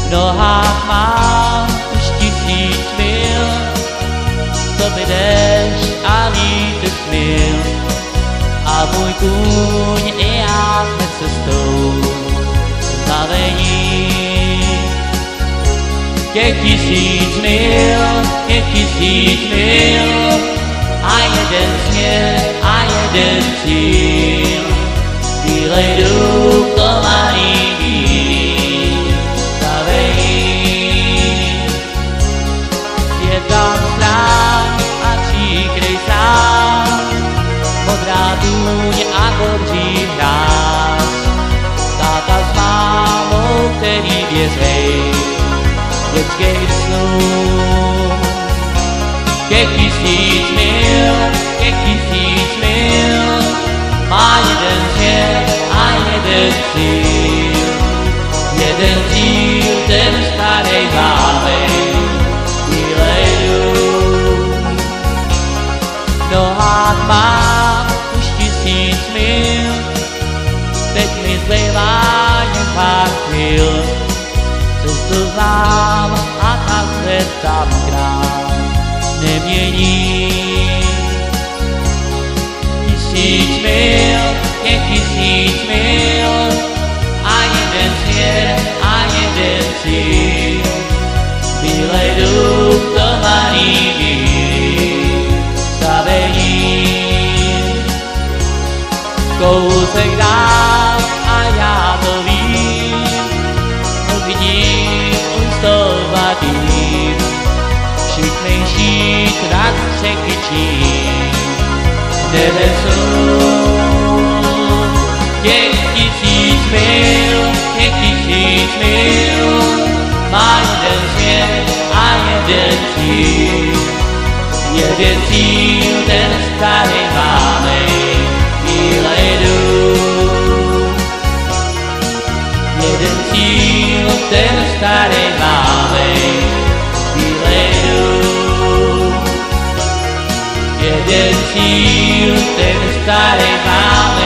V nohách mám už 1000 mil, to by déšť a vítr smil. A můj kůň i já jsme cestou znavení. Je 1000 mil a jeden směr a jeden cíl. Bílej duch to mají bílý znavení. Je tam strach a příkryj sám, modrá tůň a dobří hráz. Táta s mámou, který věřej dětských snů. Je 1000 mil, má jeden směr a jeden cíl. Jeden cíl, ten starý bávej, bílej duch. V nohách mám už 1000 mil, teď mi zbývá jen pár chvíl. Cestu znám a tak se tam krát nemění. 1000 mil, je 1000 mil a jeden směr a jeden cíl. Bílej duch to mají bílý stavení. Kousek dál a já to vím, vidím už to vadím. Šikmejší trak překyčím, nebe jsou. Je 1000 mil, má jeden směr a jeden cíl. Jeden cíl, ten starý mávej, bílej duch. Jeden cíl, ten starý mávej, bílej duch. Jeden cíl, ten starý mávej.